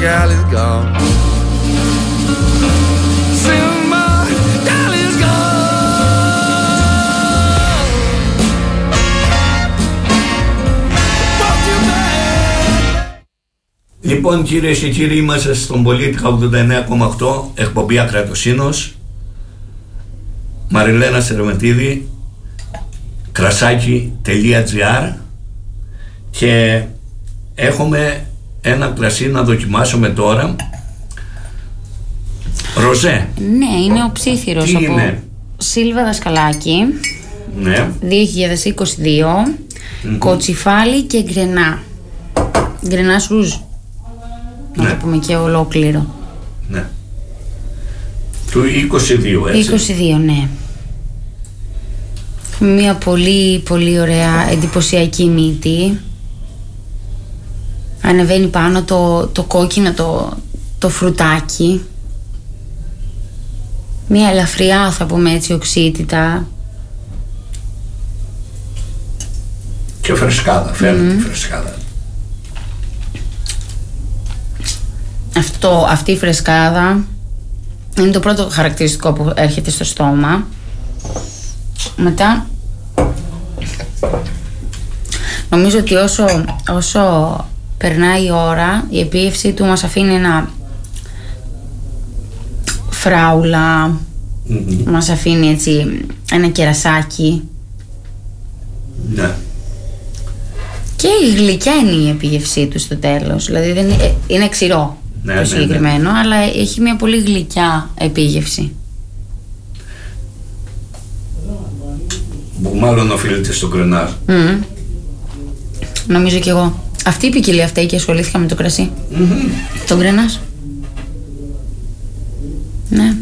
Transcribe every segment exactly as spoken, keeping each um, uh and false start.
gal is gone. Simba gal is gone. Won't you back? Λοιπόν, κυρίες και κύριοι, είμαστε στον Πολίτικα ογδόντα εννέα κόμμα οκτώ, εκπομπή Ακρατοσύνος. Μαριλένα Σερεμετίδη, κρασάκι τελεία τζι άρ, και έχουμε ένα κρασί να δοκιμάσουμε τώρα. Ροζέ. Ναι, είναι ο ψήθυρος. Τι από είναι? Σίλβα Δασκαλάκη. Ναι. δύο χιλιάδες είκοσι δύο. Mm-hmm. Κοτσιφάλι και γκρενά. Γκρενά ρούζ. Να ναι. το πούμε και ολόκληρο. Ναι. Του είκοσι δύο, έτσι. είκοσι δύο, ναι. Μια πολύ πολύ ωραία εντυπωσιακή μύτη. Ανεβαίνει πάνω το, το κόκκινο το, το φρουτάκι. Μια ελαφριά, θα πούμε έτσι, οξύτητα. Και φρεσκάδα, φέρνει mm. τη φρεσκάδα. Αυτό, αυτή η φρεσκάδα είναι το πρώτο χαρακτηριστικό που έρχεται στο στόμα. Μετά νομίζω ότι όσο, όσο περνάει η ώρα, η επίευση του μας αφήνει ένα φράουλα, mm-hmm. μας αφήνει έτσι ένα κερασάκι. Ναι. Και η γλυκιά είναι η επίευσή του στο τέλος. Δηλαδή δεν είναι, είναι ξηρό ναι, το συγκεκριμένο, ναι, ναι. αλλά έχει μια πολύ γλυκιά επίγευση. Που μάλλον οφείλεται στο κρενάζ. Mm. Νομίζω κι εγώ. Αυτή η ποικιλία φταίει και ασχολήθηκα με το κρασί. Mm-hmm. Το γκρενάζ. Ναι.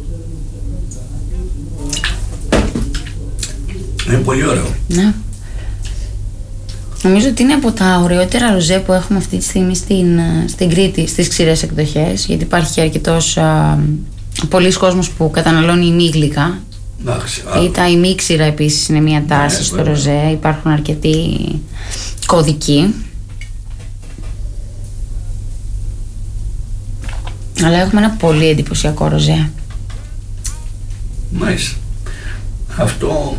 Είναι πολύ ωραίο. Ναι. Νομίζω ότι είναι από τα ωραιότερα ροζέ που έχουμε αυτή τη στιγμή στην, στην Κρήτη, στις ξηρές εκδοχές, γιατί υπάρχει αρκετός α, πολλής κόσμος που καταναλώνει ημίγλυκα. Ή τα ημίξηρα επίσης είναι μια τάση ναι, στο βέβαια. Ροζέ. Υπάρχουν αρκετοί κωδικοί. Αλλά έχουμε ένα πολύ εντυπωσιακό ροζέ. Μάλιστα. Αυτό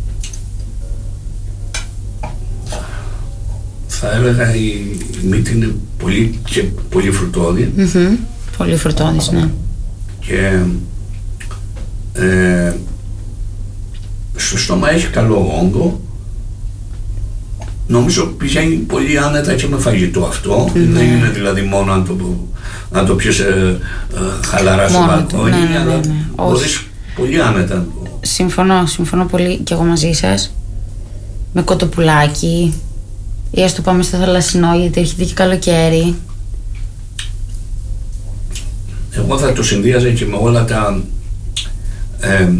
θα έλεγα η, η μύτη είναι πολύ και πολύ φρουτώδη. Mm-hmm. Πολύ φρουτώδης, ναι. Και ε, στο στόμα έχει καλό όγκο. Νομίζω πηγαίνει πολύ άνετα και με φαγητό αυτό. Mm-hmm. Δεν είναι δηλαδή μόνο αν το, αν το πιεις ε, ε, χαλαρά στο μπαλκόνι, ναι, ναι, αλλά ναι, ναι. μπορείς πολύ άνετα. Συμφωνώ, συμφωνώ πολύ και εγώ μαζί σας. Με κοτοπουλάκι ή ας το πάμε στο θαλασσινό, γιατί έρχεται και καλοκαίρι. Εγώ θα το συνδύαζα και με όλα τα ε,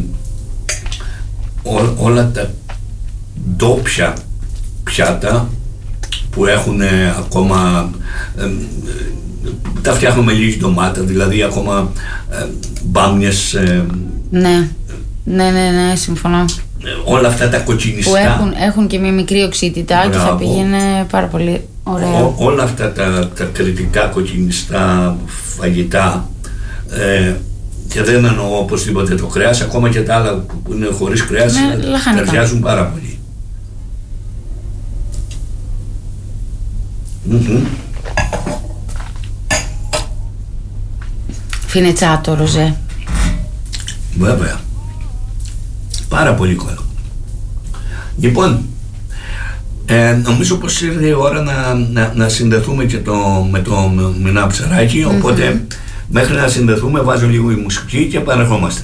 ό, όλα τα ντόπια πιάτα που έχουν ε, ακόμα ε, τα φτιάχνουμε λίγη ντομάτα, δηλαδή ακόμα ε, μπάμιες ε, ναι, ναι, ναι, ναι, συμφωνώ. Όλα αυτά τα κοτσινιστά που έχουν, έχουν και μια μικρή οξύτητα. Μπράβο. Και θα πήγαινε πάρα πολύ ωραία. Ό, όλα αυτά τα, τα κριτικά κοτσινιστά φαγητά ε, και δεν εννοώ οπωσδήποτε το κρέας, ακόμα και τα άλλα που είναι χωρίς κρέας ναι, ταιριάζουν πάρα πολύ. Mm-hmm. Φινετσάτο ροζέ. Βέβαια. Πάρα πολύ καλό. Λοιπόν, ε, νομίζω πως ήρθε η ώρα να, να, να συνδεθούμε και το, με το Μινά Ψαράκι, mm-hmm. οπότε μέχρι να συνδεθούμε βάζω λίγο η μουσική και επανερχόμαστε.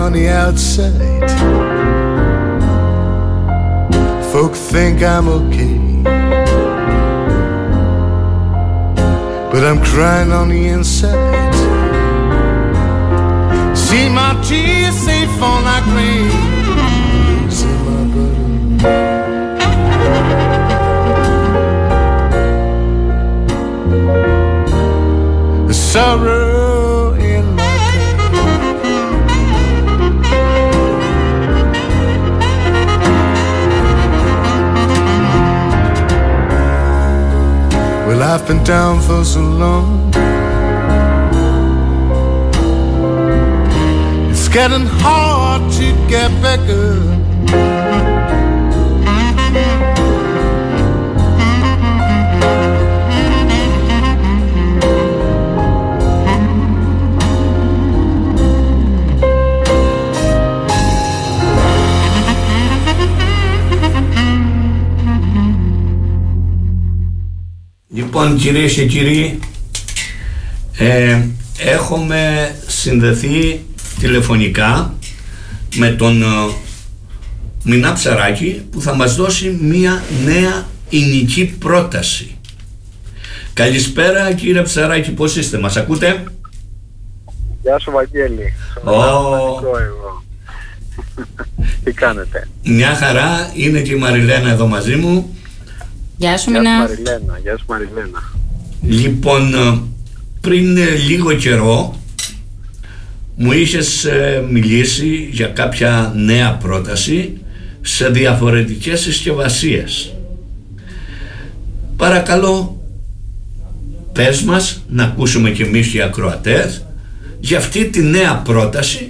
on the outside. Folk think I'm okay, but I'm crying on the inside. See my tears safe fall like rain. See my brother. The sorrow in my heart. Well, I've been down for so long. It's getting hard to get back up. Λοιπόν, κυρίες και κύριοι, ε, έχουμε συνδεθεί τηλεφωνικά με τον ε, Μινά Ψαράκη, που θα μας δώσει μία νέα ηνική πρόταση. Καλησπέρα κύριε Ψαράκη, πώς είστε, μας ακούτε? Γεια σου Βαγγέλη. Oh. Τι κάνετε? Μια χαρά, είναι και η Μαριλένα εδώ μαζί μου. Γεια σου Γεια Μινά. σου Μαριλένα, γεια σου Μαριλένα. Λοιπόν, πριν λίγο καιρό μου είχες μιλήσει για κάποια νέα πρόταση σε διαφορετικές συσκευασίες. Παρακαλώ, πες μας να ακούσουμε κι εμείς οι ακροατές για αυτή τη νέα πρόταση.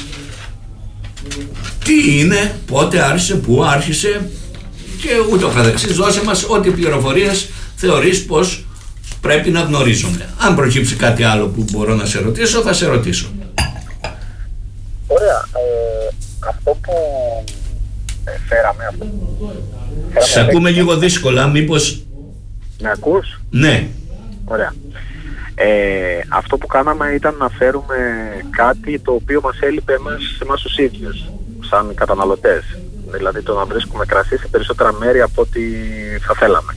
Τι είναι, πότε άρχισε, πού άρχισε και ούτω καθεξής. Δώσε μας ό,τι πληροφορίες θεωρείς πως πρέπει να γνωρίζουμε. Αν προκύψει κάτι άλλο που μπορώ να σε ρωτήσω, θα σε ρωτήσω. Ωραία. Ε, αυτό που ε, φέραμε, αυτό που φέραμε... Σε ακούμε λίγο δύσκολα, μήπως... Με ακούς? Ναι. Ωραία. Ε, αυτό που κάναμε ήταν να φέρουμε κάτι το οποίο μας έλειπε εμάς, εμάς τους ίδιους, σαν καταναλωτές. Δηλαδή το να βρίσκουμε κρασί σε περισσότερα μέρη από ό,τι θα θέλαμε.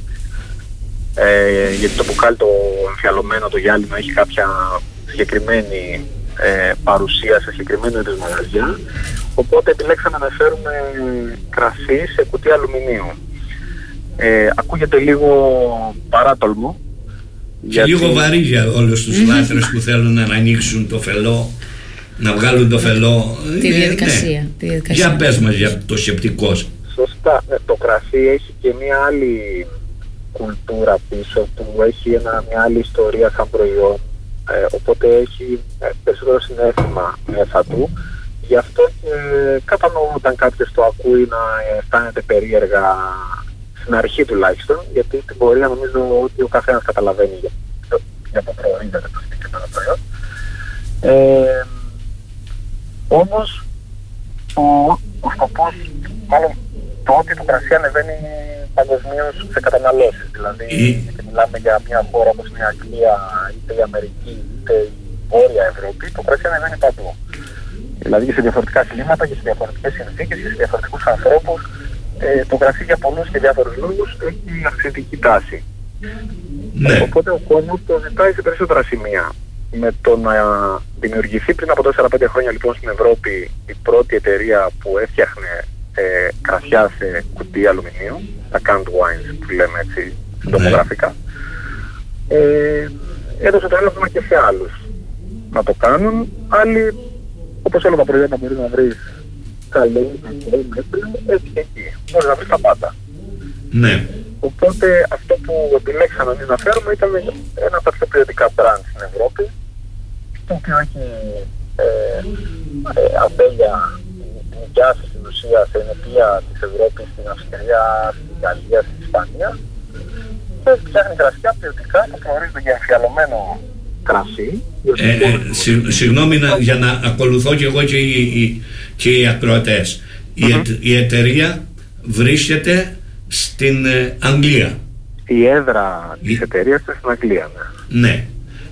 Ε, γιατί το μπουκάλι το εμφιαλωμένο, το γυάλινο, έχει κάποια συγκεκριμένη ε, παρουσία σε συγκεκριμένο είδος μαγαζιά. Οπότε επιλέξαμε να φέρουμε κρασί σε κουτί αλουμινίου. Ε, ακούγεται λίγο παράτολμο. Και γιατί... λίγο βαρύ για όλους τους λάτρες που θέλουν να ανοίξουν το φελό, να βγάλουν το φελό. Τη διαδικασία. Ναι. Τη διαδικασία. Για πες μας για το σκεπτικός. Σωστά. Το κρασί έχει και μια άλλη κουλτούρα πίσω του, έχει ένα, μια άλλη ιστορία σαν προϊόν, ε, οπότε έχει ε, περισσότερο συναίσθημα μέσα του. Γι' αυτό και κατανοώ όταν κάποιος το ακούει να αισθάνεται περίεργα, στην αρχή τουλάχιστον, γιατί στην πορεία νομίζω ότι ο καθένας καταλαβαίνει για, για το προορίζεται το συγκεκριμένο προϊόν. Ε, όμως ο, ο σκοπός, μάλλον το ότι το κρασί ανεβαίνει παγκοσμίως σε καταναλώσεις. Δηλαδή, είτε μιλάμε για μια χώρα όπως είναι η Αγγλία, είτε η Αμερική, είτε η Βόρεια Ευρώπη, το κρασί ανεβαίνει παντού. Δηλαδή και σε διαφορετικά κλίματα και σε διαφορετικές συνθήκες και σε διαφορετικούς ανθρώπους. Ε, το κρασί για πολλούς και διάφορους λόγους έχει αυξητική τάση. Ναι. Οπότε ο κόσμος το ζητάει σε περισσότερα σημεία. Με το να δημιουργηθεί πριν από τέσσερα πέντε χρόνια λοιπόν στην Ευρώπη η πρώτη εταιρεία που έφτιαχνε ε, κρασιά σε κουτί αλουμινίου, τα canned wines που λέμε έτσι συντομογραφικά, ναι. ε, έδωσε το έλαβμα και σε άλλους να το κάνουν. Άλλοι, όπως όλα τα προϊόντα μπορεί να βρεις καλή, καλή, έτσι και εκεί. Μπορεί να βρεις τα πάντα. Ναι. Οπότε αυτό που επιλέξαμε εμείς να φέρουμε ήταν ένα από τα πιο ποιοτικά brand στην Ευρώπη, το οποίο έχει ε, ε, αμπέλια νοικιάσει στην ουσία σε ενεπία της Ευρώπης, στην Αυστρία, στην Γαλλία, στην Ισπανία, και φτιάχνει κρασιά ποιοτικά που προορίζονται για εμφιαλωμένο κρασί. Ε, ε, συ, συγγνώμη να, για να ακολουθώ και εγώ και οι, οι, και οι ακροατές. Mm-hmm. Η, ε, η εταιρεία βρίσκεται στην ε, Αγγλία. Η έδρα της η... εταιρείας είναι στην Αγγλία, ναι. Ναι.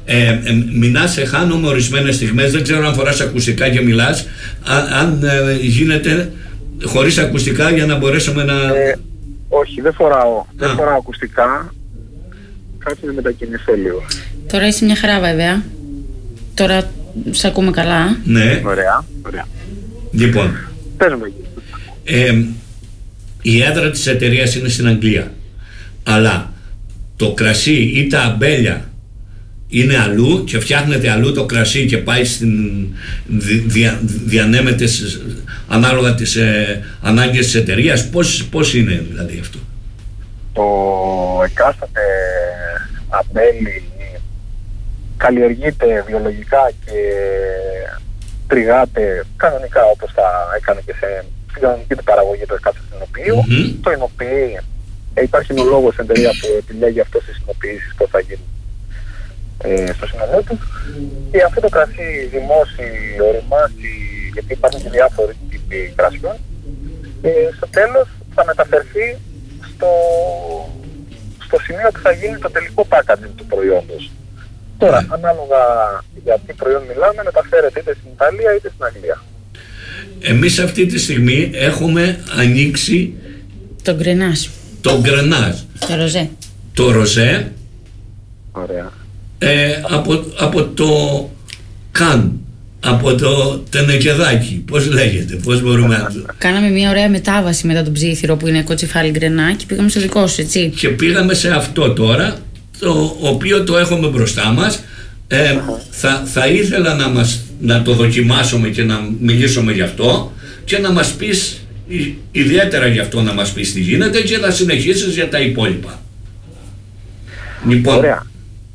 Ε, ε, Μινά, σε χάνομαι ορισμένες στιγμές, δεν ξέρω αν φοράς ακουστικά και μιλάς, αν, αν ε, γίνεται χωρίς ακουστικά για να μπορέσουμε να... Ε, όχι, δεν φοράω, δεν φοράω ακουστικά, κάτσε να μετακινηθώ λίγο. Τώρα είσαι μια χαρά βέβαια, τώρα σ' ακούμε καλά. Ναι. Ωραία, ωραία. Λοιπόν, πες μου εκεί. Ε, η έδρα της εταιρείας είναι στην Αγγλία, αλλά το κρασί ή τα αμπέλια είναι αλλού και φτιάχνεται αλλού το κρασί και πάει στην δια, διανέμεται ανάλογα τις ε, ανάγκες της εταιρείας. Πώς, πώς είναι δηλαδή αυτό? Το εκάστοτε αμπέλι καλλιεργείται βιολογικά και τριγάται κανονικά όπως θα έκανε και σε στην κανονική του παραγωγή το εκάστοτε συνοποιείο. Mm-hmm. Το ενοποιεί, ε, υπάρχει ένα λόγος στην εταιρεία που επιλέγει αυτό στις συνοποιήσεις πώς θα γίνει ε, στο σύνολό του. Και αυτό το κρασί δημώσει, οριμάσει, γιατί υπάρχουν και διάφοροι τύποι κρασιών, ε, στο τέλος θα μεταφερθεί στο, στο σημείο που θα γίνει το τελικό packaging του προϊόντος. Τώρα, mm. ανάλογα για τι προϊόν μιλάμε, μεταφέρεται είτε στην Ιταλία είτε στην Αγγλία. Εμείς αυτή τη στιγμή έχουμε ανοίξει το γκρενάζ. Το γκρενάζ. Το ροζέ. Το ροζέ. Ωραία. Ε, από, από το καν, από το τενεκεδάκι, πώς λέγεται, πώς μπορούμε να το... Κάναμε μια ωραία μετάβαση μετά τον ψήθυρο που είναι κοτσιφάλι γκρενά και πήγαμε στο δικό σου, έτσι. Και πήγαμε σε αυτό τώρα, το οποίο το έχουμε μπροστά μας. Ε, θα, θα ήθελα να, μας, να το δοκιμάσουμε και να μιλήσουμε γι' αυτό και να μας πεις ιδιαίτερα γι' αυτό, να μας πεις τι γίνεται και να συνεχίσεις για τα υπόλοιπα. Λοιπόν, ωραία.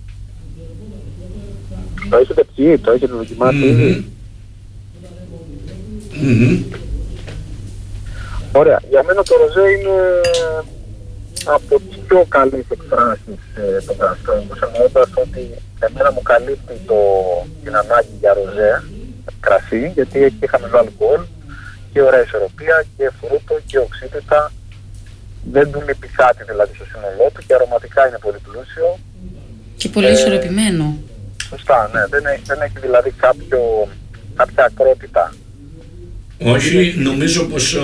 Το έχετε πιει, το έχετε δοκιμάσει ήδη? Mm-hmm. Mm-hmm. Ωραία. Για μένα το ροζέ είναι από τις πιο καλές εκφράσεις ε, των κρασιών μου, εννοώντας ότι εμένα μου καλύπτει το, την ανάγκη για ροζέ κρασί, γιατί έχει χαμηλό αλκοόλ και ωραία ισορροπία και φρούτο και οξύτητα. Δεν του λείπει κάτι δηλαδή στο σύνολό του και αρωματικά είναι πολύ πλούσιο. Και πολύ ε, ισορροπημένο. Σωστά, ναι. Δεν έχει, δεν έχει δηλαδή κάποιο, κάποια ακρότητα. Όχι, νομίζω πως ο,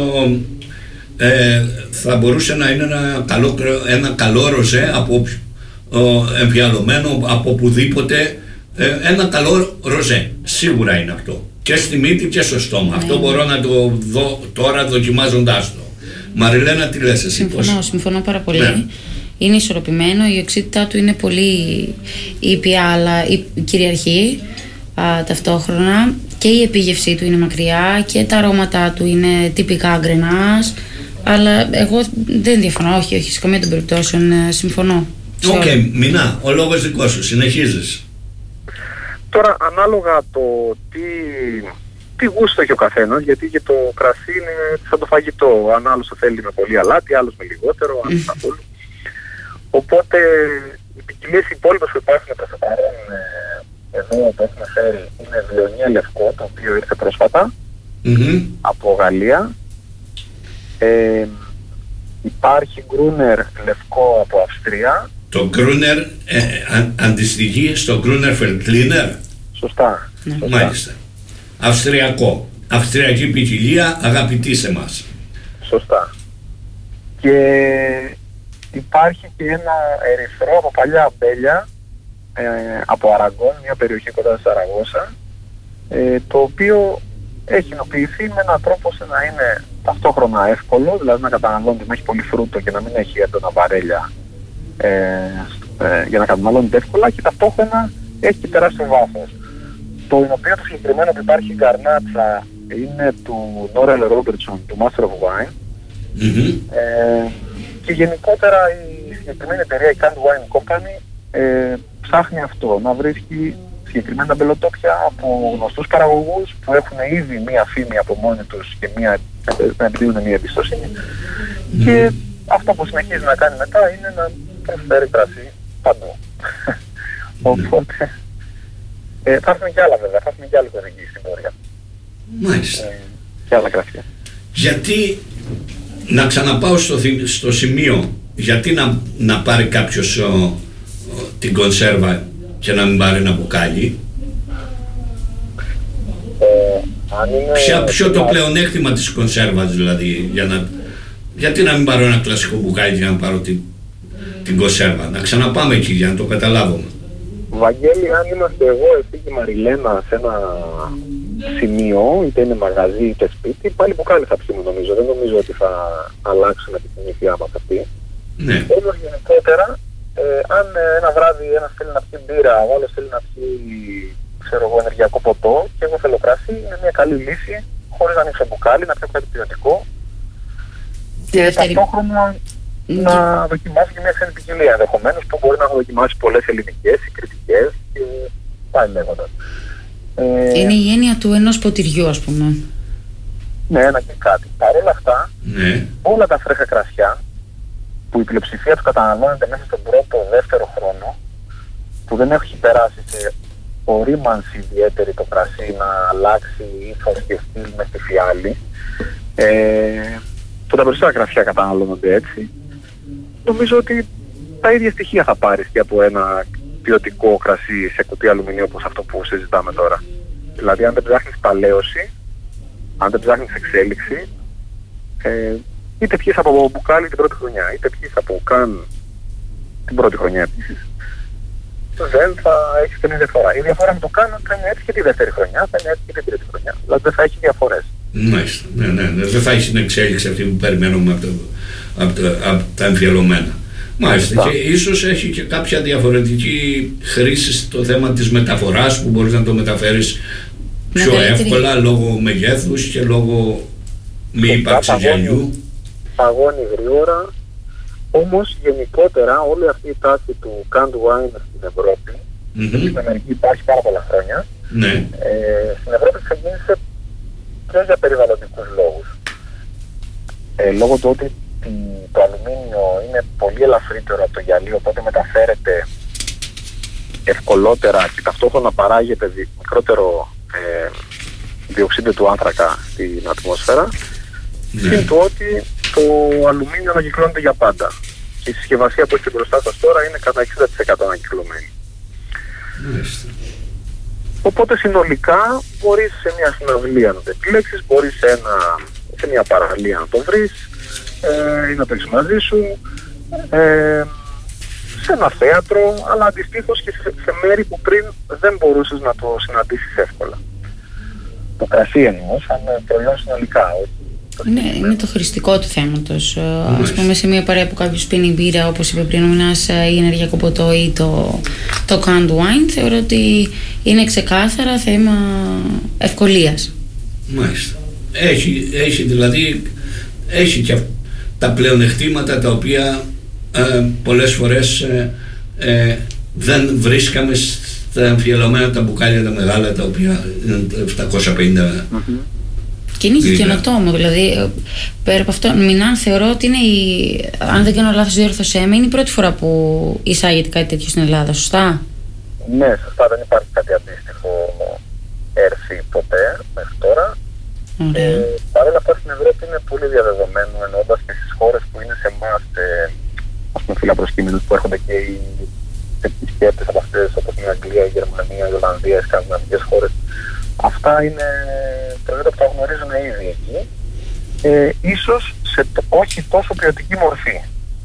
ε, θα μπορούσε να είναι ένα καλό, ένα καλό ροζέ από εμφιαλωμένο από οπουδήποτε, ε, ένα καλό ροζέ, σίγουρα είναι αυτό, και στη μύτη και στο στόμα. Ναι. Αυτό μπορώ να το δω τώρα δοκιμάζοντάς το. Μαριλένα, τι λες εσύ? Συμφωνώ, πώς? συμφωνώ πάρα πολύ. Ναι. Είναι ισορροπημένο, η οξύτητά του είναι πολύ ήπια, αλλά κυριαρχεί α, ταυτόχρονα, και η επίγευσή του είναι μακριά και τα αρώματά του είναι τυπικά γκρενάζ. Αλλά εγώ δεν διαφωνώ, όχι, όχι, σε καμία των περιπτώσεων συμφωνώ. Οκ, okay, Μινά, ο λόγος δικός σου, συνεχίζεις. Τώρα, ανάλογα το τι, τι γούστο έχει ο καθένας, γιατί και το κρασί είναι σαν το φαγητό. Αν άλλος το θέλει με πολύ αλάτι, άλλος με λιγότερο, άλλος καθόλου. Οπότε, οι ποικιλίες υπόλοιπες που υπάρχουν προς το παρόν εδώ που έχουμε φέρει είναι Βιονία Λευκό, το οποίο ήρθε πρόσφατα mm-hmm. από Γαλλία. Ε, υπάρχει Γκρούνερ Λευκό από Αυστρία. Το Γκρούνερ ε, αν, αντιστοιχεί στο Γκρούνερ Φελτλίνερ. Σωστά, σωστά. Μάλιστα. Αυστριακό. Αυστριακή ποικιλία, αγαπητή σε μας. Σωστά. Και υπάρχει και ένα ερυθρό από παλιά αμπέλια ε, από Αραγκόν, μια περιοχή κοντά στη Σαραγώσα, ε, το οποίο έχει ενοποιηθεί με έναν τρόπο ώστε να είναι ταυτόχρονα εύκολο, δηλαδή να καταναλώνεται, να έχει πολύ φρούτο και να μην έχει έντονα βαρέλια ε, ε, για να καταναλώνεται εύκολα, και ταυτόχρονα έχει και τεράστιο βάθος. Το ενοποιείο του συγκεκριμένο που υπάρχει η γκαρνάτσα είναι του Νόρελ Ρόμπερτσον, του Master of Wine. Mm-hmm. Ε, και γενικότερα η συγκεκριμένη εταιρεία, η Canned Wine Company, ε, ψάχνει αυτό, να βρίσκει συγκεκριμένα μπελοτόπια από γνωστούς παραγωγούς που έχουν ήδη μία φήμη από μόνοι τους και μία, να επιδίδουν μία εμπιστοσύνη. Mm. Και αυτό που συνεχίζει να κάνει μετά είναι να προσφέρει κρασί παντού. Mm. Οπότε ε, θα έρθουν και άλλα βέβαια, θα έρθουν και άλλοι κωδικοί στην πορεία. Μάλιστα. Ε, και άλλα κρασιά. Γιατί, να ξαναπάω στο, στο σημείο, γιατί να, να πάρει κάποιος ο, ο, την κονσέρβα και να μην πάρει ένα μπουκάλι? Ε, αν είναι... Ποια, ποιο το πλεονέκτημα της κονσέρβας δηλαδή, για να, γιατί να μην πάρω ένα κλασικό μπουκάλι για να πάρω την, την κονσέρβα? Να ξαναπάμε εκεί για να το καταλάβουμε. Βαγγέλη, αν είμαστε εγώ, εσύ και η Μαριλένα σε ένα σημείο, είτε είναι μαγαζί είτε σπίτι, πάλι μπουκάλι θα πιούμε νομίζω. Δεν νομίζω ότι θα αλλάξουμε τη συνήθειά μας αυτή. Ναι. Όμως γενικότερα, ε, αν ένα βράδυ ένας θέλει να πιει μπύρα, ο άλλος θέλει να πιει, ξέρω εγώ, ενεργειακό ποτό και εγώ θέλω κρασί, είναι μια καλή λύση, χωρίς να ανοίξω μπουκάλι, να πιω κάτι ποιοτικό και ταυτόχρονα να δοκιμάσει και μια ξένη ποικιλία ενδεχομένως, που μπορεί να δοκιμάσει πολλές ελληνικές ή κριτικές και πάει λέγοντας. Ε, είναι η έννοια του ενός ποτηριού, ας πούμε. Ναι, ένα και κάτι. Παρ' όλα αυτά, ναι. όλα τα φρέσκα κρασιά, που η πλειοψηφία του καταναλώνεται μέσα στον πρώτο, δεύτερο χρόνο, που δεν έχει περάσει σε ορίμανση ιδιαίτερη το κρασί να αλλάξει ύφος και στυλ μες στη φιάλη, ε, που τα περισσότερα κρασιά καταναλώνονται έτσι, νομίζω ότι τα ίδια στοιχεία θα πάρεις και από ένα ποιοτικό κρασί σε κουτί αλουμινίου όπως αυτό που συζητάμε τώρα. Δηλαδή, αν δεν ψάχνεις παλαίωση, αν δεν ψάχνεις εξέλιξη, ε, είτε πιείς από μπουκάλι την πρώτη χρονιά, είτε πιείς από καν την πρώτη χρονιά επίσης, δεν θα έχεις την διαφορά. Η διαφορά με το καν θα είναι έτσι και τη δεύτερη χρονιά, θα είναι έτσι και την τρίτη χρονιά. Δηλαδή δεν θα έχει διαφορές. Μάλιστα. Ναι, ναι, ναι. Δεν θα έχει την εξέλιξη αυτή που περιμένουμε από, το, από, το, από τα εμφιαλωμένα. Μάλιστα. Και ίσως έχει και κάποια διαφορετική χρήση στο θέμα της μεταφοράς, που μπορείς να το μεταφέρεις πιο μεγαλύτερη εύκολα λόγω μεγέθους και λόγω μη ύπαρξης γυαλιού. Παγώνει γρήγορα. Όμως γενικότερα όλη αυτή η τάση του canned wine στην Ευρώπη, mm-hmm. στην Αμερική υπάρχει πάρα πολλά χρόνια, ναι. ε, στην Ευρώπη ξεκίνησε και για περιβαλλοντικούς λόγους. Ε, λόγω του ότι το αλουμίνιο είναι πολύ ελαφρύτερο από το γυαλί, οπότε μεταφέρεται ευκολότερα και ταυτόχρονα παράγεται μικρότερο ε, διοξείδιο του άνθρακα στην ατμόσφαιρα, ναι. συν του ότι το αλουμίνιο ανακυκλώνεται για πάντα. Και η συσκευασία που έχετε μπροστά σας τώρα είναι κατά εξήντα τοις εκατό ανακυκλωμένη. Μάλιστα. Οπότε συνολικά μπορείς σε μια συναυλία να το επιλέξεις, μπορείς σε, ένα, σε μια παραλία να το βρεις ε, ή να το έχεις μαζί σου, ε, σε ένα θέατρο, αλλά αντιστοίχως και σε, σε μέρη που πριν δεν μπορούσες να το συναντήσεις εύκολα. Το κρασί εννοώ, σαν προϊόν συνολικά, όχι. Είναι, είναι το χρηστικό του θέματος. Ας πούμε, σε μια παρέα που κάποιος πίνει μπύρα, όπως είπε πριν ο Μινάς, ή ενεργειακό ποτό ή το, το canned wine, θεωρώ ότι είναι ξεκάθαρα θέμα ευκολίας. Μάλιστα. Έχει, έχει δηλαδή, έχει και τα πλεονεκτήματα τα οποία ε, πολλές φορές ε, ε, δεν βρίσκαμε στα εμφιαλωμένα τα μπουκάλια τα μεγάλα, τα οποία είναι επτακόσια πενήντα. Mm-hmm. Και είναι και καινοτόμο, δηλαδή πέρα από αυτό, Μινάν, θεωρώ ότι είναι η, αν δεν κάνω λάθος, διόρθωσέ με, είναι η πρώτη φορά που εισάγεται κάτι τέτοιο στην Ελλάδα, σωστά? Ναι, σωστά, δεν υπάρχει κάτι αντίστοιχο έρθει ποτέ μέχρι τώρα. Ε, Παρ' όλα αυτά στην Ευρώπη είναι πολύ διαδεδομένο, εννοώντας και στις χώρες που είναι σε εμάς, ε, ας πούμε φιλαπροσκύμενους, που έρχονται και οι επισκέπτες από αυτές, όπως η Αγγλία, η Γερμανία, η Ολλανδία, οι σκανδιναβικές χώρες. Αυτά είναι προϊόντα που τα γνωρίζουν ήδη εκεί, ε, ίσως σε όχι τόσο ποιοτική μορφή.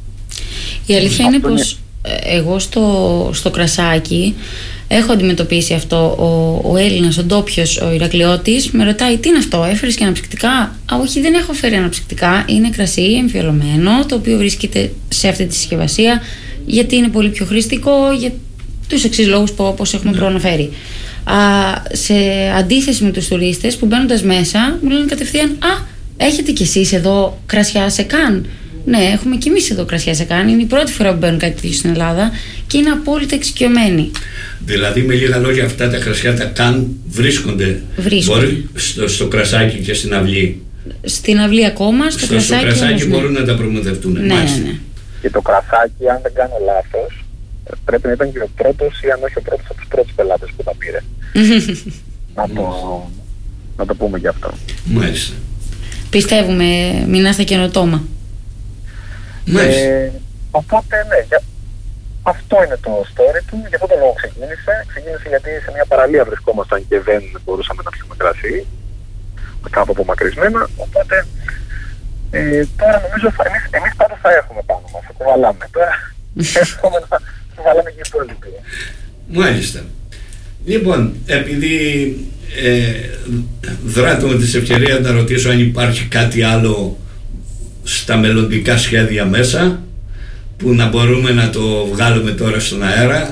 Η αλήθεια είναι πως εγώ στο, στο κρασάκι έχω αντιμετωπίσει αυτό. Ο, ο Έλληνας, ο ντόπιος, ο Ηρακλειώτης με ρωτάει τι είναι αυτό, έφερες και αναψυκτικά? Α, όχι, δεν έχω φέρει αναψυκτικά, είναι κρασί εμφιαλωμένο, το οποίο βρίσκεται σε αυτή τη συσκευασία γιατί είναι πολύ πιο χρηστικό για τους εξής λόγους που όπως έχουμε προαναφέρει. Α, σε αντίθεση με τους τουρίστες που μπαίνοντας μέσα μου λένε κατευθείαν «Α, έχετε κι εσείς εδώ κρασιά σε καν?» Ναι, έχουμε κι εμείς εδώ κρασιά σε καν. Είναι η πρώτη φορά που μπαίνουν κάτι τέτοιο στην Ελλάδα και είναι απόλυτα εξοικειωμένοι. Δηλαδή, με λίγα λόγια, αυτά τα κρασιά τα καν βρίσκονται, βρίσκονται. Μπορεί στο, στο κρασάκι και στην αυλή. Στην αυλή ακόμα, στο, στο κρασάκι, στο κρασάκι όμως, μπορούν ναι. να τα προμηθευτούν. Ναι, ναι, ναι. Και το κρασάκι, αν δεν κάνω λάθος, πρέπει να ήταν και ο πρώτος ή αν όχι ο πρώτος από τους πρώτους πελάτες που τα πήρε. να, το, να το πούμε γι' αυτό. Μάλιστα. Πιστεύουμε, Μινά, στα καινοτόμα. Ε, οπότε, ναι, για, αυτό είναι το story του, για αυτόν τον λόγο ξεκίνησε. Ξεκίνησε γιατί σε μια παραλία βρισκόμασταν και δεν μπορούσαμε να πιούμε κρασί, κάπου απομακρυσμένα, οπότε ε, τώρα νομίζω εμείς, εμείς πάντως θα έχουμε πάνω μας, θα κουβαλάμε. Τώρα εύχομαι να κουβαλάμε και οι υπόλοιποι. Μάλιστα. Λοιπόν, επειδή ε, δράτω με τις ευκαιρίες να ρωτήσω αν υπάρχει κάτι άλλο στα μελλοντικά σχέδια μέσα που να μπορούμε να το βγάλουμε τώρα στον αέρα.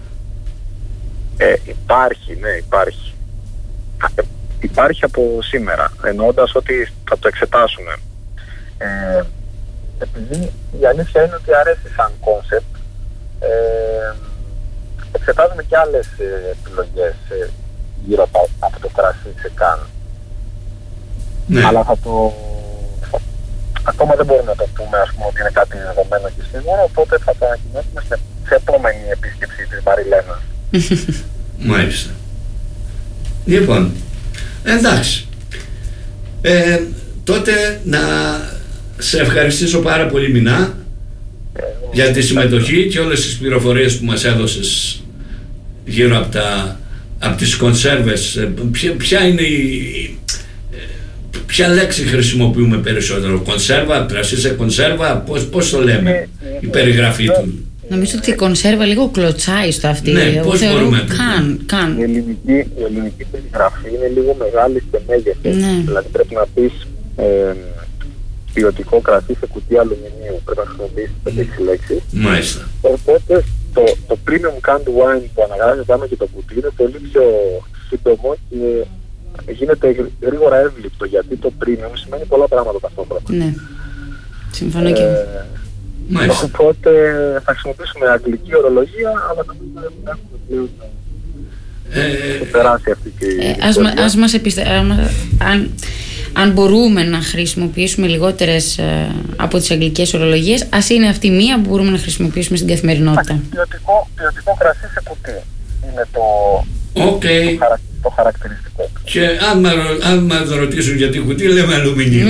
Ε, υπάρχει, ναι, υπάρχει. Ε, υπάρχει από σήμερα, εννοώντας ότι θα το εξετάσουμε. Ε, επειδή η αλήθεια είναι ότι αρέσει σαν κόνσεπτ, ε, εξετάζουμε και άλλες ε, επιλογές ε, γύρω από, από το κρασί σε καν. Ναι. Αλλά θα το... Θα, ακόμα δεν μπορούμε να το πούμε, ας πούμε, ότι είναι κάτι δεδομένο και σίγουρο, οπότε θα το ανακοινώσουμε σε, σε επόμενη επίσκεψη της Μαριλένας. Μάλιστα. Λοιπόν, εντάξει. Ε, τότε να σε ευχαριστήσω πάρα πολύ, Μινά, ε, για τη συμμετοχή και όλες τις πληροφορίες που μας έδωσες γύρω από, τα, από τις κονσέρβες. Ποια, ποια είναι η... Ποια λέξη χρησιμοποιούμε περισσότερο, κονσέρβα, κρασί σε κονσέρβα, πώς, πώς το λέμε, η περιγραφή του? Νομίζω ότι η κονσέρβα λίγο κλωτσάει στο αυτή. Ναι, πώς μπορούμε να το καν, καν. Η ελληνική, η ελληνική περιγραφή είναι λίγο μεγάλη σε μέγεθος. Ναι. Δηλαδή πρέπει να πεις ε, ποιοτικό κρασί σε κουτί αλουμινίου. Πρέπει να χρησιμοποιήσεις πέντε έξι λέξεις. Μάλιστα. Οπότε το, το premium canned wine που αναγράφει πάνω και το κουτί είναι πολύ πιο σύντομο και γίνεται γρήγορα εύληπτο, γιατί το premium σημαίνει πολλά πράγματα ταυτόχρονα. Ναι, συμφωνώ και εγώ. Μάλιστα. Οπότε θα χρησιμοποιήσουμε αγγλική ορολογία, αλλά νομίζω ότι έχουμε πλέον ε, περάσει αυτή και η ε, ας, ας μας επιστε... αν, αν μπορούμε να χρησιμοποιήσουμε λιγότερες ε, από τις αγγλικές ορολογίες, ας είναι αυτή μία που μπορούμε να χρησιμοποιήσουμε στην καθημερινότητα. Ποιοτικό, ποιοτικό κρασί σε κουτί είναι το, okay. το, χαρα, το χαρακτηριστικό. Και αν, μα, αν μας ρωτήσουν γιατί κουτί, λέμε αλουμινίου.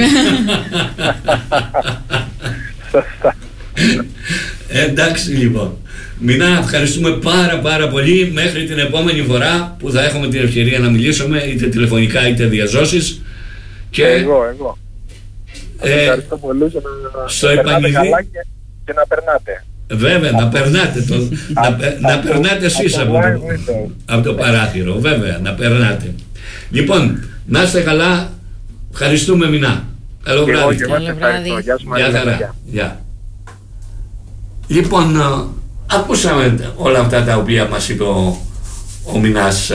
Σωστά. Εντάξει, λοιπόν. Μινά, ευχαριστούμε πάρα πάρα πολύ. Μέχρι την επόμενη φορά που θα έχουμε την ευκαιρία να μιλήσουμε, είτε τηλεφωνικά είτε διαζώσεις. Και εγώ, εγώ. Ε, ευχαριστώ πολύ και να, στο να περνάτε επανειδή... καλά και, και να περνάτε. Βέβαια, να περνάτε, το, να, να περνάτε εσείς από, το, από το παράθυρο. Βέβαια, να περνάτε. Λοιπόν, να είστε καλά. Ευχαριστούμε, Μινά. Καλό βράδυ. Καλό βράδυ. Γεια χαρά. Γεια. Λοιπόν, ακούσαμε όλα αυτά τα οποία μας είπε ο, ο Μινάς,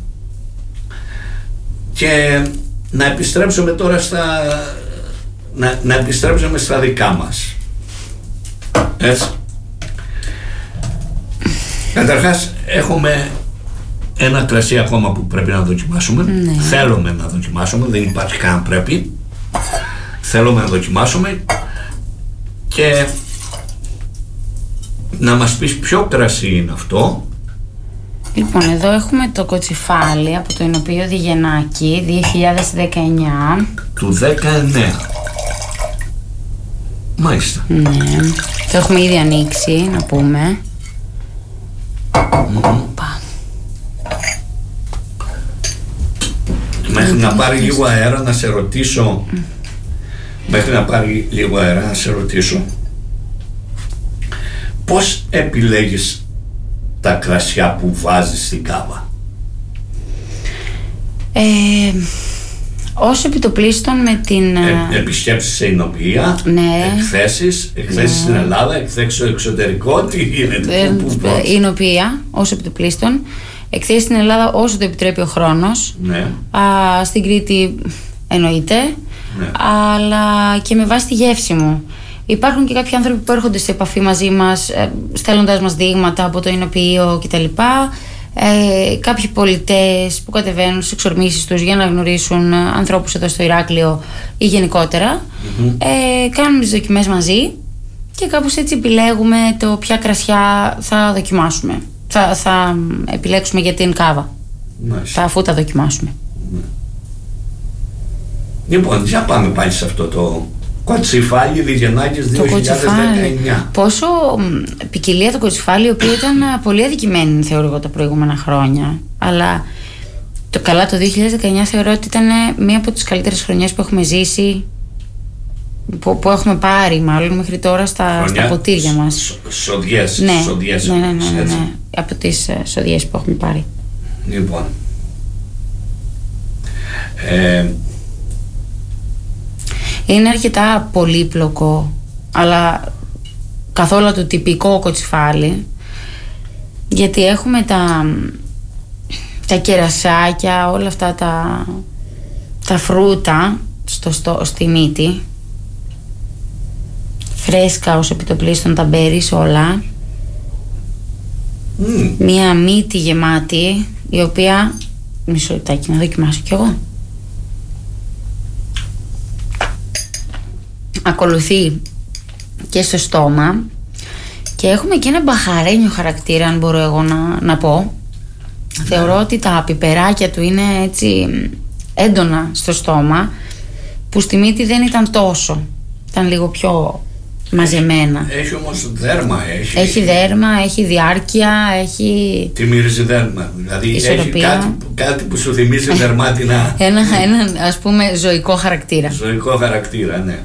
και να επιστρέψουμε τώρα στα να, να επιστρέψουμε στα δικά μας, έτσι. Καταρχάς έχουμε ένα κρασί ακόμα που πρέπει να δοκιμάσουμε. Ναι. Θέλουμε να δοκιμάσουμε, δεν υπάρχει καν πρέπει. Θέλουμε να δοκιμάσουμε και να μας πεις ποιο κρασί είναι αυτό. Λοιπόν, εδώ έχουμε το κοτσιφάλι από το Εινοποιείο Διγεννάκη δύο χιλιάδες δεκαεννιά. Του δεκαεννιά. Μάλιστα. Ναι, το έχουμε ήδη ανοίξει, να πούμε. Mm. Μέχρι να πάρει λίγο αέρα να σε ρωτήσω mm. Μέχρι να πάρει λίγο αέρα να σε ρωτήσω πώς επιλέγεις τα κρασιά που βάζεις στην κάβα? Ε, ως επιτοπλίστων με την... Ε, επισκέψεις σε εινοποιεία, ναι. εκθέσεις, εκθέσεις ναι. στην Ελλάδα, εκθέσεις στο εξωτερικό, τι γίνεται? Ε, εινοποιεία, ως επιτοπλίστων, εκθέσεις στην Ελλάδα όσο το επιτρέπει ο χρόνος. Ναι. Α, στην Κρήτη εννοείται, ναι. αλλά και με βάση τη γεύση μου. Υπάρχουν και κάποιοι άνθρωποι που έρχονται σε επαφή μαζί μας, στέλνοντας μας δείγματα από το εινοποιείο κτλ. Ε, κάποιοι πολιτές που κατεβαίνουν στις εξορμήσεις τους για να γνωρίσουν ανθρώπους εδώ στο Ηράκλειο ή γενικότερα. Mm-hmm. Ε, κάνουμε τις δοκιμές μαζί και κάπως έτσι επιλέγουμε το ποια κρασιά θα δοκιμάσουμε. Θα, θα επιλέξουμε για την κάβα. Μάλιστα. Αφού τα δοκιμάσουμε. Mm. Λοιπόν, για πάμε πάλι σε αυτό το Κοτσιφάλι Διγεννάκης δύο χιλιάδες δεκαεννιά. Πόσο ποικιλία το Κοτσιφάλι, η οποία ήταν πολύ αδικημένη, θεωρώ εγώ, τα προηγούμενα χρόνια. Αλλά το καλά το δύο χιλιάδες δεκαεννιά θεωρώ ότι ήταν μία από τις καλύτερες χρονιές που έχουμε ζήσει, που, που έχουμε πάρει μάλλον μέχρι τώρα στα, στα ποτήρια μας. Σοδιές. Ναι, σοδιές, ναι, ναι, ναι, ναι, ναι, από τις σοδιές που έχουμε πάρει. Λοιπόν. Ε, Είναι αρκετά πολύπλοκο, αλλά καθόλου το τυπικό κοτσιφάλι, γιατί έχουμε τα, τα κερασάκια, όλα αυτά τα, τα φρούτα στο, στο, στη μύτη, φρέσκα ως επιτοπλίστων, τα μπέρις όλα, mm. Μία μύτη γεμάτη, η οποία, μισό λεπτάκι να δοκιμάσω κι εγώ, ακολουθεί και στο στόμα, και έχουμε και ένα μπαχαρένιο χαρακτήρα, αν μπορώ εγώ να, να πω. Yeah. Θεωρώ ότι τα πιπεράκια του είναι έτσι έντονα στο στόμα, που στη μύτη δεν ήταν τόσο, ήταν λίγο πιο μαζεμένα. Έχει, έχει όμως δέρμα. Έχει, έχει δέρμα, έχει διάρκεια, έχει... Τι μυρίζει δέρμα, δηλαδή ισορροπία. Έχει κάτι, κάτι που σου θυμίζει δερμάτινα. ένα, ένα ας πούμε ζωικό χαρακτήρα. Ζωικό χαρακτήρα, ναι.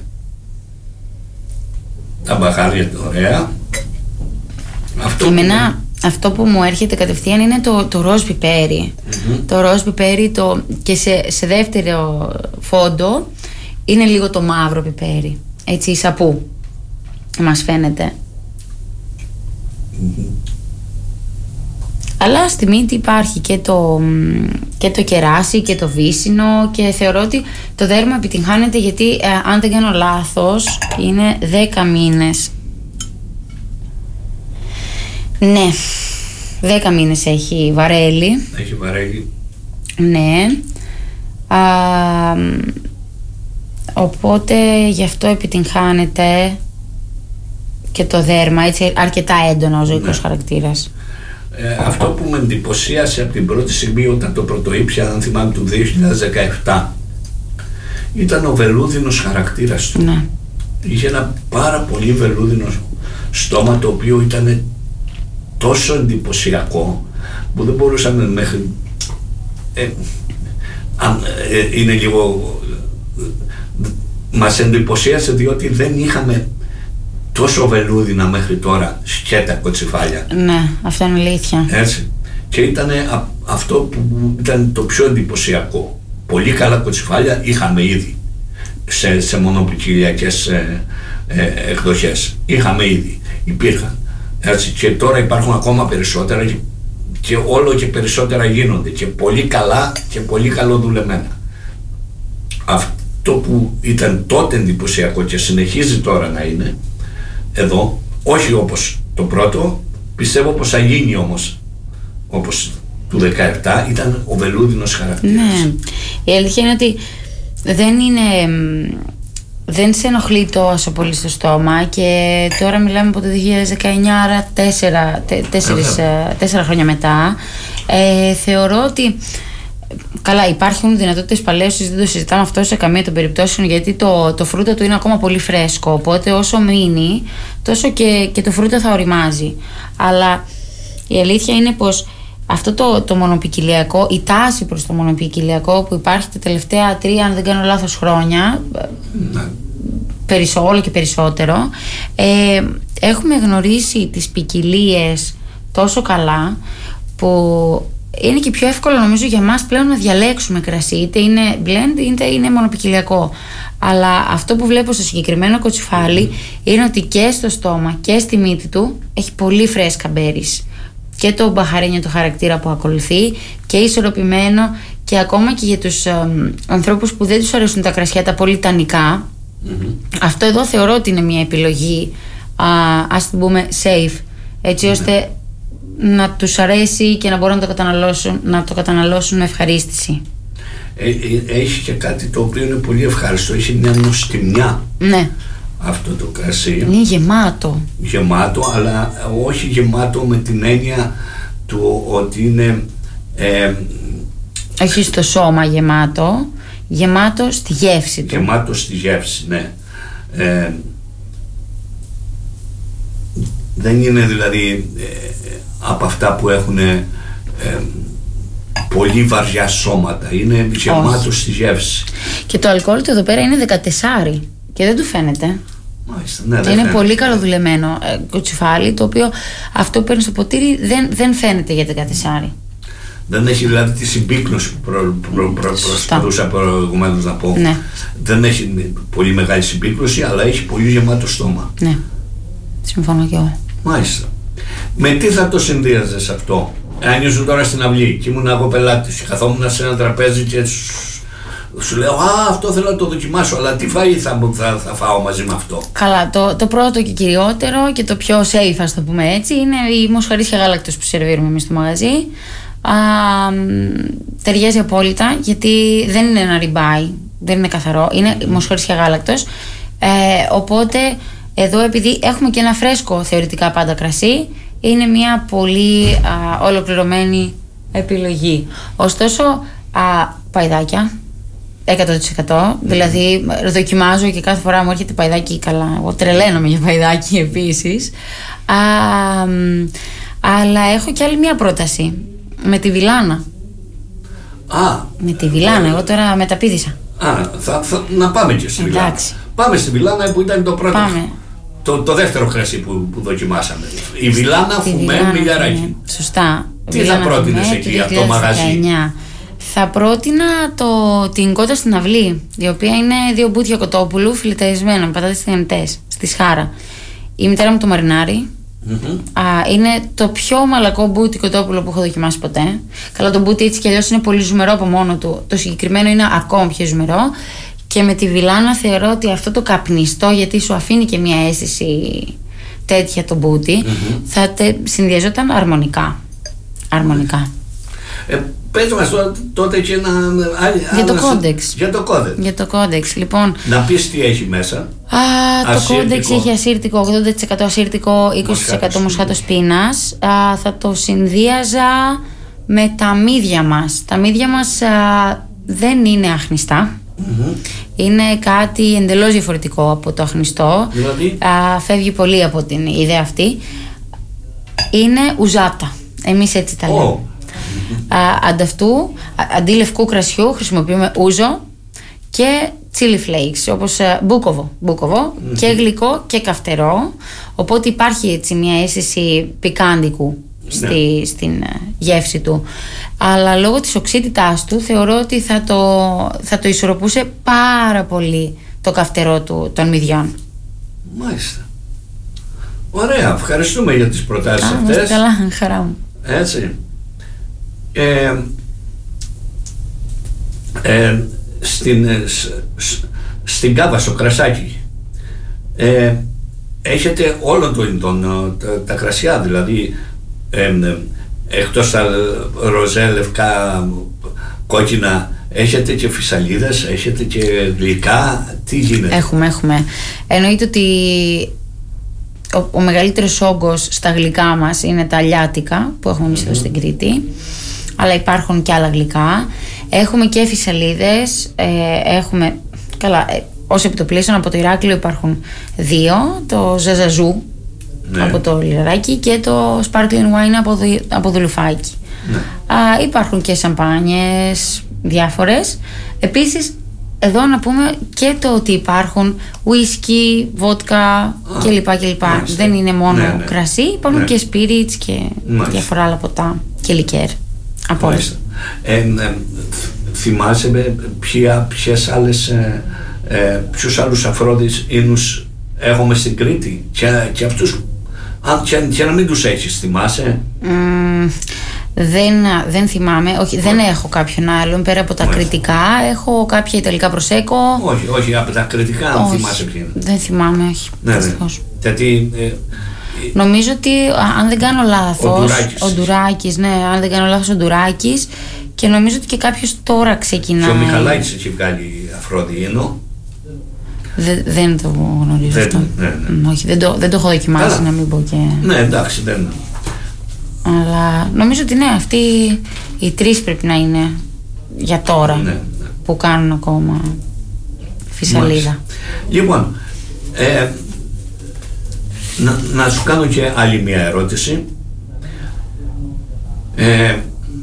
Τα μπαχάρια ωραία. Αυτό Εμένα που... αυτό που μου έρχεται κατευθείαν είναι το, το ροζ πιπέρι. Mm-hmm. Το ροζ πιπέρι το... και σε, σε δεύτερο φόντο είναι λίγο το μαύρο πιπέρι. Έτσι σαπού μας φαίνεται. Mm-hmm. Αλλά στη μύτη υπάρχει και το, και το κεράσι και το βύσσινο, και θεωρώ ότι το δέρμα επιτυγχάνεται, γιατί ε, αν δεν κάνω λάθος είναι δέκα μήνες. Ναι, δέκα μήνες έχει βαρέλι. Έχει βαρέλι. Ναι. Α, οπότε γι' αυτό επιτυγχάνεται και το δέρμα, έτσι αρκετά έντονα ο ζωικός, ναι, χαρακτήρας. Ε, αυτό που με εντυπωσίασε από την πρώτη στιγμή όταν το πρωτοήπια, αν θυμάμαι, του δύο χιλιάδες δεκαεπτά, ήταν ο βελούδινος χαρακτήρας του. Ναι. Είχε ένα πάρα πολύ βελούδινο στόμα, το οποίο ήταν τόσο εντυπωσιακό που δεν μπορούσαμε μέχρι... Ε, αν, ε, είναι λίγο... Μας εντυπωσίασε διότι δεν είχαμε τόσο βελούδινα μέχρι τώρα σκέτα κοτσιφάλια. Ναι, αυτό είναι αλήθεια. Έτσι. Και ήταν αυτό που ήταν το πιο εντυπωσιακό. Πολύ καλά κοτσιφάλια είχαμε ήδη σε, σε μονοπικιλιακές ε, ε, εκδοχές. Είχαμε ήδη, υπήρχαν. Έτσι. Και τώρα υπάρχουν ακόμα περισσότερα, και, και όλο και περισσότερα γίνονται, και πολύ καλά και πολύ καλοδουλεμένα. Αυτό που ήταν τότε εντυπωσιακό και συνεχίζει τώρα να είναι εδώ, όχι όπως το πρώτο, πιστεύω πως θα γίνει όμως όπως του δεκαεπτά, ήταν ο βελούδινος χαρακτήρας. Ναι, η αλήθεια είναι ότι δεν είναι, δεν σε ενοχλεί τόσο πολύ στο στόμα, και τώρα μιλάμε από το δύο χιλιάδες δεκαεννιά, άρα τέσσερα, τε, τέσσερις, τέσσερα χρόνια μετά. ε, θεωρώ ότι καλά, υπάρχουν δυνατότητες παλαίωσης, δεν το συζητάμε αυτό σε καμία των περιπτώσεων, γιατί το, το φρούτο του είναι ακόμα πολύ φρέσκο, οπότε όσο μείνει τόσο και, και το φρούτο θα οριμάζει. Αλλά η αλήθεια είναι πως αυτό το, το μονοπικιλιακό, η τάση προς το μονοπικιλιακό που υπάρχει τα τελευταία τρία, αν δεν κάνω λάθος, χρόνια, περισσότερο, όλο και περισσότερο, ε, έχουμε γνωρίσει τις ποικιλίες τόσο καλά που είναι και πιο εύκολο, νομίζω, για μας πλέον να διαλέξουμε κρασί, είτε είναι blend είτε είναι μονοπικιλιακό. Αλλά αυτό που βλέπω στο συγκεκριμένο κοτσιφάλι είναι ότι και στο στόμα και στη μύτη του έχει πολύ φρέσκα μπέρις. Και το μπαχαρένιο το χαρακτήρα που ακολουθεί, και ισορροπημένο, και ακόμα και για τους ε, ανθρώπους που δεν τους αρέσουν τα κρασιά τα πολύ τανικά, mm-hmm. αυτό εδώ θεωρώ ότι είναι μια επιλογή, α, ας την πούμε safe, έτσι ώστε mm-hmm. να τους αρέσει και να μπορούν να το καταναλώσουν, να το καταναλώσουν με ευχαρίστηση. Ε, ε, έχει και κάτι το οποίο είναι πολύ ευχάριστο, έχει μια νοστιμιά. Ναι. Αυτό το κρασί είναι γεμάτο. Γεμάτο, αλλά όχι γεμάτο με την έννοια του ότι είναι ε, όχι στο σώμα γεμάτο, γεμάτο στη γεύση του. Γεμάτο στη γεύση, ναι. Ε, δεν είναι δηλαδή ε, από αυτά που έχουν ε, πολύ βαριά σώματα. Είναι γεμάτο στη γεύση. Και το αλκοόλ του εδώ πέρα είναι δεκατέσσερα και δεν του φαίνεται. Μάλιστα, ναι, είναι φαίνεται. Πολύ καλοδουλεμένο ε, κοτσουφάλι, το οποίο αυτό που παίρνει στο ποτήρι δεν, δεν φαίνεται για δεκατέσσερα. Δεν έχει δηλαδή τη συμπίκνωση που προ, προ, προ, προσπαθούσα προηγουμένως να πω. Ναι. Δεν έχει πολύ μεγάλη συμπίκνωση, αλλά έχει πολύ γεμάτο στόμα. Ναι, συμφωνώ και εγώ. Μάλιστα. Με τι θα το συνδύαζες αυτό? Αν ήσουν τώρα στην αυλή και ήμουν εγώ πελάτης, καθόμουν σε ένα τραπέζι και σου, σου λέω «Α, αυτό θέλω να το δοκιμάσω, αλλά τι φαΐ θα, θα, θα φάω μαζί με αυτό?» Καλά, το, το πρώτο και κυριότερο και το πιο safe, ας το πούμε έτσι, είναι η μοσχαρίσια γάλακτος που σερβίρουμε εμείς στο μαγαζί. Α, ταιριάζει απόλυτα, γιατί δεν είναι ένα ριμπάι, δεν είναι καθαρό, είναι μοσχαρίσια γάλακτος. Ε, οπότε εδώ, επειδή έχουμε και ένα φρέσκο θεωρητικά πάντα κρασί, είναι μια πολύ α, ολοκληρωμένη επιλογή. Ωστόσο, α, παϊδάκια εκατό τοις εκατό, δηλαδή δοκιμάζω και κάθε φορά μου έρχεται παϊδάκι, καλά, εγώ τρελαίνομαι για παϊδάκι επίσης. Α, αλλά έχω και άλλη μια πρόταση με τη βιλάνα. Α, με τη βιλάνα, ε, εγώ τώρα μεταπήδησα. Α, θα, θα, να πάμε και στη βιλάνα. Πάμε στη βιλάνα που ήταν το πρώτο. Πάμε. Το, το δεύτερο κρασί που, που δοκιμάσαμε. Η βιλάνα φουμέ μιλιαράκι. Σωστά. Τι θα πρότεινες εκεί για το μαγαζί? Θα πρότεινα το, την κότα στην αυλή, η οποία είναι δύο μπουτια κοτόπουλου φιλεταρισμένα με πατάτες τηγανιτές στη σχάρα. Η μητέρα μου το μαρινάρει. Mm-hmm. Α, είναι το πιο μαλακό μπούτι κοτόπουλο που έχω δοκιμάσει ποτέ. Καλά, το μπούτι έτσι κι αλλιώς είναι πολύ ζουμερό από μόνο του. Το συγκεκριμένο είναι ακόμα πιο ζουμερό. Και με τη βιλάνα θεωρώ ότι αυτό το καπνιστό, γιατί σου αφήνει και μια αίσθηση τέτοια το μπούτι, mm-hmm. θα τε, συνδυαζόταν αρμονικά. Αρμονικά. Ε, πες μας τότε και ένα... Για το κόντεξ. Για το κόντεξ. Για το κόντεξ, λοιπόν. Να πεις τι έχει μέσα. Α, το κόντεξ έχει ασύρτικο, ογδόντα τοις εκατό ασύρτικο, είκοσι τοις εκατό μοσχάτος πείνας. Α, θα το συνδύαζα με τα μύδια μας. Τα μύδια μας α, δεν είναι αχνιστά. Mm-hmm. Είναι κάτι εντελώς διαφορετικό από το αχνιστό. Δηλαδή? Α, φεύγει πολύ από την ιδέα αυτή. Είναι ουζάτα. Εμείς έτσι τα λέμε. Oh. Α, ανταυτού, αντί λευκού κρασιού χρησιμοποιούμε ούζο και chili flakes, όπως μπούκοβο, μπούκοβο mm-hmm. και γλυκό και καυτερό, οπότε υπάρχει έτσι μια αίσθηση πικάντικου στη, yeah. στην γεύση του, αλλά λόγω της οξύτητάς του θεωρώ ότι θα το, θα το ισορροπούσε πάρα πολύ το καυτερό του, των μυδιών. Μάλιστα. Ωραία, ευχαριστούμε για τις προτάσεις Α, αυτές. Καλά, χαρά μου. Έτσι. Ε, ε, στην, σ, στην Κάβα, στο κρασάκι, ε, έχετε όλων των, των, τα, τα κρασιά, δηλαδή ε, ε, εκτός τα ροζέ, λευκά, κόκκινα, έχετε και φυσαλίδες, έχετε και γλυκά, τι γίνεται? Έχουμε, έχουμε. Εννοείται ότι ο, ο μεγαλύτερος όγκος στα γλυκά μας είναι τα αλιάτικα που έχουμε εμείς mm-hmm. εδώ στην Κρήτη, αλλά υπάρχουν και άλλα γλυκά. Έχουμε και φυσαλίδες, ε, έχουμε, καλά, ε, ως επιτοπλίστων από το Ηράκλειο υπάρχουν δύο, το Ζαζαζού ναι. από το Λιραράκι και το Sparkling Wine από, δου, από Δουλουφάκι. Ναι. Α, υπάρχουν και σαμπάνιες διάφορες. Επίσης, εδώ να πούμε και το ότι υπάρχουν ουίσκι, βότκα κλπ. κλπ. Δεν είναι μόνο ναι, ναι. κρασί, υπάρχουν ναι. και spirits και μάλιστα. διάφορα άλλα ποτά και λικέρ. Από όλες. Ε, ε, θυμάσαι ποια, ποιες άλλες, ε, ε, ποιους άλλους αφρόδεις ίνους έχουμε στην Κρήτη και, και αυτούς, αν, και, και να μην τους έχεις, θυμάσαι? Mm, δεν, δεν θυμάμαι, όχι, δεν έχω κάποιον άλλον πέρα από τα όχι. κριτικά. Έχω κάποια ιταλικά προσέκο. Όχι, όχι, από τα κριτικά αν όχι, θυμάσαι ποια είναι. Δεν θυμάμαι, όχι. Ναι, ναι. Γιατί ε, νομίζω ότι αν δεν κάνω λάθος ο Ντουράκης, ναι, αν δεν κάνω λάθος ο Ντουράκης, και νομίζω ότι και κάποιος τώρα ξεκινάει. Και ο Μιχαλάκης έχει βγάλει Αφρόδη, ενώ Δε, δεν το γνωρίζω δεν, αυτό. Ναι, ναι. Όχι, δεν το, δεν το έχω δοκιμάσει. Καλά. Να μην πω και. Ναι, εντάξει, δεν. Αλλά νομίζω ότι ναι, αυτοί οι τρεις πρέπει να είναι για τώρα, ναι, ναι. που κάνουν ακόμα φυσαλίδα. Μάλιστα. Λοιπόν, Ε, να, να σου κάνω και άλλη μια ερώτηση. Ε,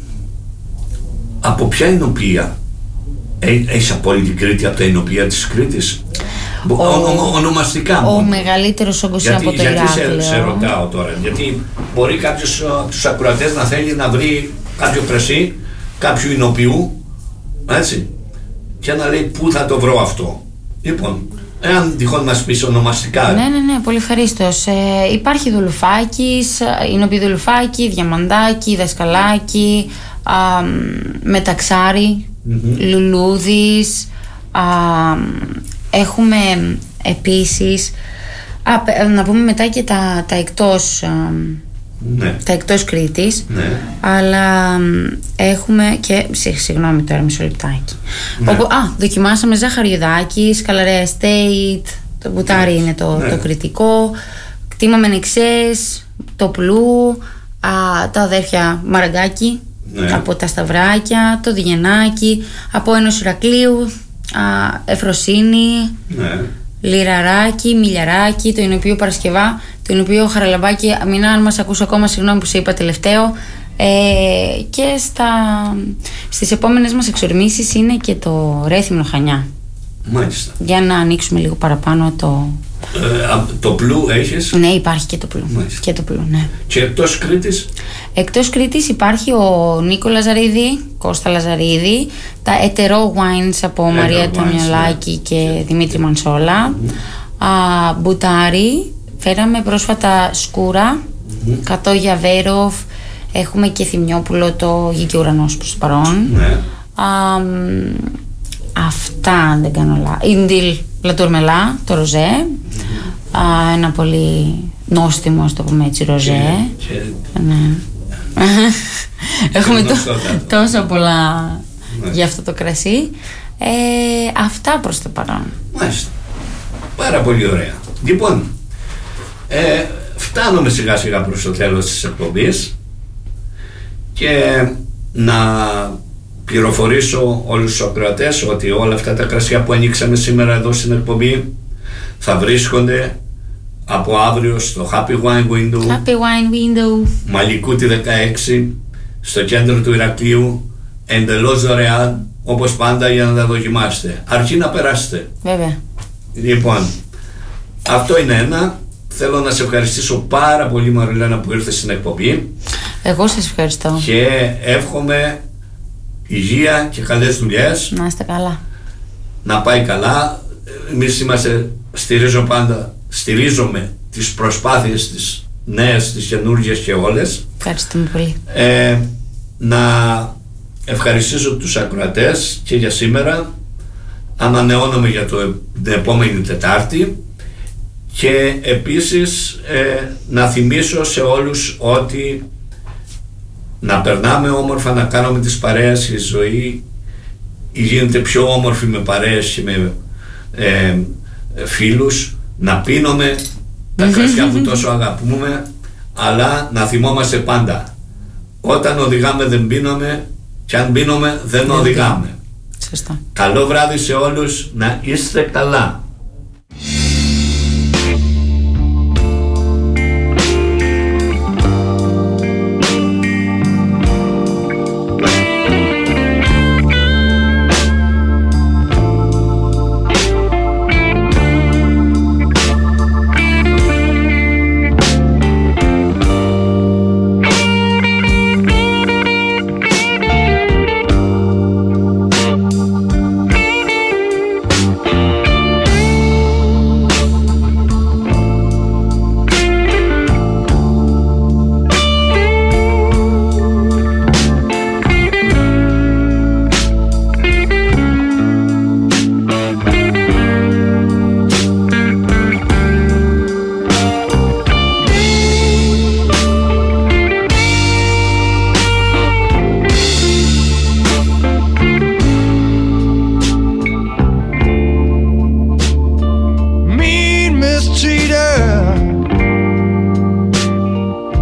από ποια εινοποιία έχεις απόλυτη Κρήτη, από τα εινοποιία της Κρήτης? Ο, ο, ο, ονομαστικά ο μεγαλύτερος όγκος από το γιατί Ηράκλειο. Γιατί σε, σε ρωτάω τώρα? Γιατί μπορεί κάποιος από τους ακροατές να θέλει να βρει κάποιο κρασί κάποιου εινοποιού, έτσι, και να λέει πού θα το βρω αυτό. Λοιπόν, εάν τυχόν μας πεις ονομαστικά. Ναι, ναι, ναι, πολύ ευχαρίστως. Ε, υπάρχει Δουλουφάκης, εινοποιή Δουλουφάκη, Διαμαντάκη, Δασκαλάκη, α, Μεταξάρη, mm-hmm. Λουλούδης. Α, έχουμε επίσης, α, να πούμε μετά και τα, τα εκτός, α, ναι. τα εκτός Κρήτης, ναι. αλλά έχουμε και, συγγνώμη τώρα μισό λεπτάκι, ναι. όπου, α, δοκιμάσαμε Ζαχαριουδάκη, Σκαλαρέα Estate, το Μπουτάρι, ναι. είναι το, ναι. το κρητικό, Κτήμα Μενεξές, το Πλού, α, τα αδέρφια Μαραγκάκη, ναι. από τα Σταυράκια, το Διγενάκι, από Ένος Ηρακλείου, Α, Εφροσύνη, ναι. Λιραράκι, Μιλιαράκι, το Εινοποιείο Παρασκευά, το Εινοποιείο Χαραλαμπάκι. Μην αν μας ακούς ακόμα, συγγνώμη που σε είπα τελευταίο. Ε, και στα, στις επόμενες μας εξορμήσεις είναι και το Ρέθυμνο Χανιά. Μάλιστα. Για να ανοίξουμε λίγο παραπάνω το... Ε, το Πλού έχεις? Ναι, υπάρχει και το Πλού. Και το Πλού, ναι. Και εκτός Κρήτης? Εκτός Κρήτης υπάρχει ο Νίκο Λαζαρίδη, Κώστα Λαζαρίδη, τα Ετερό Wines από Eteró Μαρία Ταμιολάκη, ναι. και yeah. Δημήτρη Μανσόλα. Mm-hmm. Α, Μπουτάρι, φέραμε πρόσφατα Σκούρα, mm-hmm. Κατώ Γιαβέροφ, έχουμε και Θυμιόπουλο, το Γη και Ουρανός προς το παρόν. Yeah. Α, αυτά, αν δεν κάνω λάθος. Ιντιλ Λατουρμελά, το ροζέ. Mm-hmm. Α, ένα πολύ νόστιμο, ας το πούμε έτσι, ροζέ. Και, και... Ναι. Έχουμε τό, τόσα πολλά, ναι. για αυτό το κρασί. ε, Αυτά προς το παρόν. Μάλιστα. Πάρα πολύ ωραία. Λοιπόν, ε, φτάνουμε σιγά σιγά προς το τέλος της εκπομπής και να πληροφορήσω όλους τους ακροατές ότι όλα αυτά τα κρασιά που ανοίξαμε σήμερα εδώ στην εκπομπή θα βρίσκονται από αύριο στο Happy Wine Window, Happy Wine Window, Μαλικούτη δεκαέξι, στο κέντρο του Ηρακλείου, εντελώς δωρεάν, όπως πάντα, για να τα δοκιμάσετε. Αρκεί να περάσετε. Βέβαια. Λοιπόν, αυτό είναι ένα. Θέλω να σε ευχαριστήσω πάρα πολύ, Μαριλένα, που ήρθες στην εκπομπή. Εγώ σας ευχαριστώ. Και εύχομαι υγεία και καλές δουλειές. Να είστε καλά. Να πάει καλά. Εμείς είμαστε, στηρίζω πάντα, στηρίζομαι τις προσπάθειες της νέες, τις καινούργιες και όλες. Ευχαριστούμε πολύ. Ε, να ευχαριστήσω τους ακροατές και για σήμερα. Ανανεώνομαι για το, την επόμενη Τετάρτη. Και επίσης ε, να θυμίσω σε όλους ότι να περνάμε όμορφα, να κάνουμε τις παρέες. Η ζωή γίνεται πιο όμορφη με παρέες και με ε, φίλους. Να πίνουμε τα κρασιά που τόσο αγαπούμε, αλλά να θυμόμαστε πάντα, όταν οδηγάμε δεν πίνουμε, και αν πίνουμε δεν οδηγάμε. Σωστά. Καλό βράδυ σε όλους, να είστε καλά.